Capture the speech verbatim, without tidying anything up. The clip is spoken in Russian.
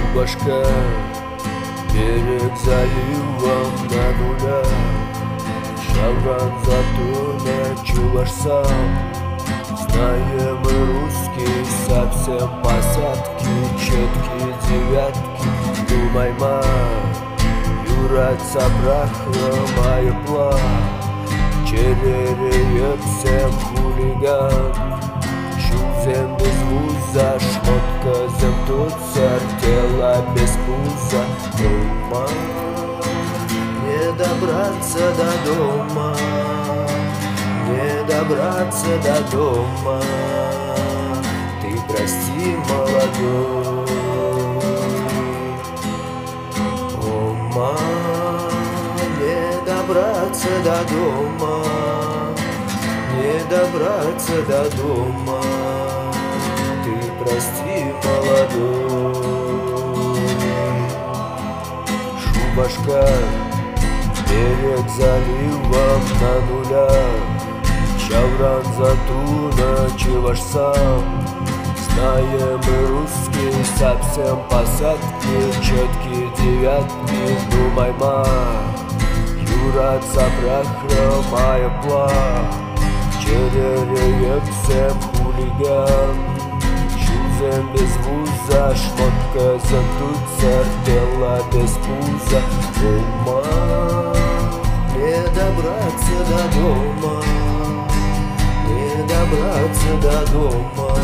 Шубашка, берег заливом на нулях. Шавран зато чуваш сам. Знаем мы русский, совсем посадки, четкие девятки. Думай, ма, Юрат Сабрахра, пла. Черереет всем хулиган. Шузем без вуза, шмотка земтуцар, тело без пуза. Дома, не добраться до дома, не добраться до дома. Ты прости, молодой. Дома, не добраться до дома, не добраться до дома. Ты прости, молодой. Шубашка, берег заливом на нулях. Шавран затуна, чуваш сам. Знаем мы русский, совсем посадки, четкие девятки. Думай, ма, Юрат Сабрахра, пла. Черереет всем хулиган. Шузем без вуза, шмотка зантуцар, тело без пуза. Дома, не добраться до дома, не добраться до дома.